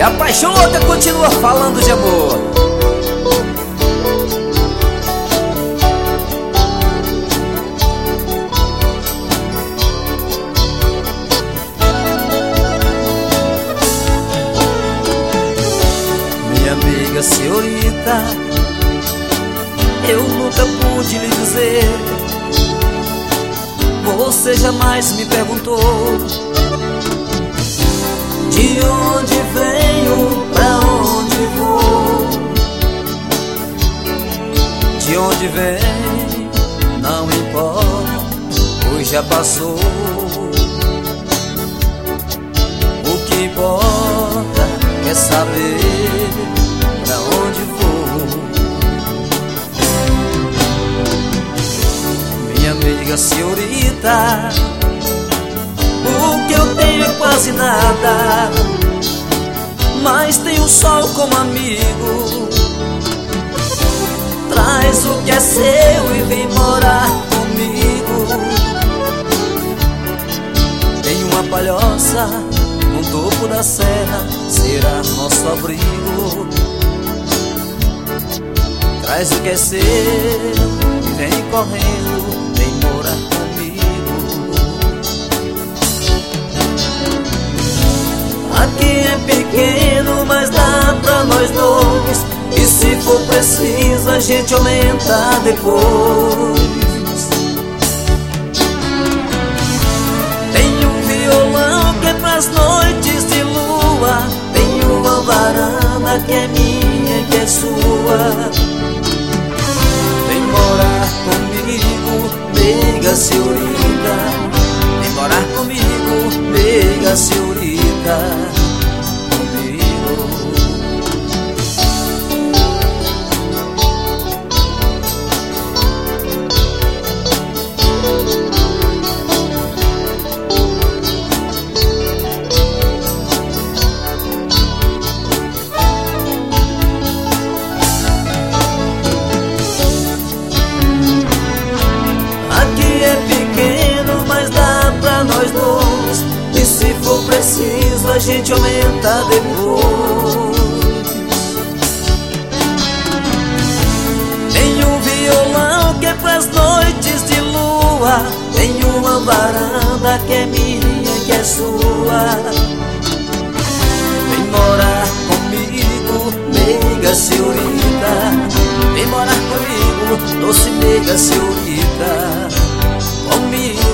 a paixão louca continua falando de amor. Minha amiga senhorita, eu nunca pude lhe dizer. Você jamais me perguntou de onde venho, pra onde vou. De onde vem, não importa, pois já passou. O que importa é saber pra onde vou. Minha amiga senhorita, o que eu tenho é quase nada, mas tenho o sol como amigo. Traz o que é seu e vem morar comigo. Tem uma palhoça no topo da serra, será nosso abrigo. Traz o que é seu e vem correndo, vem morar comigo. Aqui é pequeno, mas dá pra nós dois, e se for preciso a gente aumenta depois. Tem um violão que é pras noites de lua, tem uma varanda que é minha e que é sua. Vem morar comigo, meiga senhorita. Vem morar comigo, meiga senhorita. Preciso, a gente aumenta depois. Tem um violão que é pras noites de lua, tem uma varanda que é minha, que é sua. Vem morar comigo, meiga senhorita. Vem morar comigo, doce meiga senhorita. Comigo.